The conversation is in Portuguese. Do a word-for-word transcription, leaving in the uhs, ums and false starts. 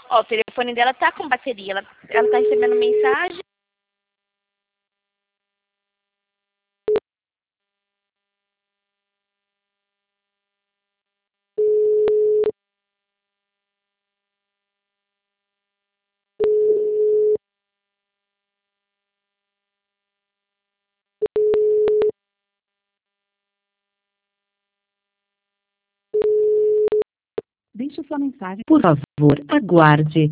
Ó, o telefone dela tá com bateria. Ela, ela tá recebendo mensagem. Deixe sua mensagem. Por favor, aguarde.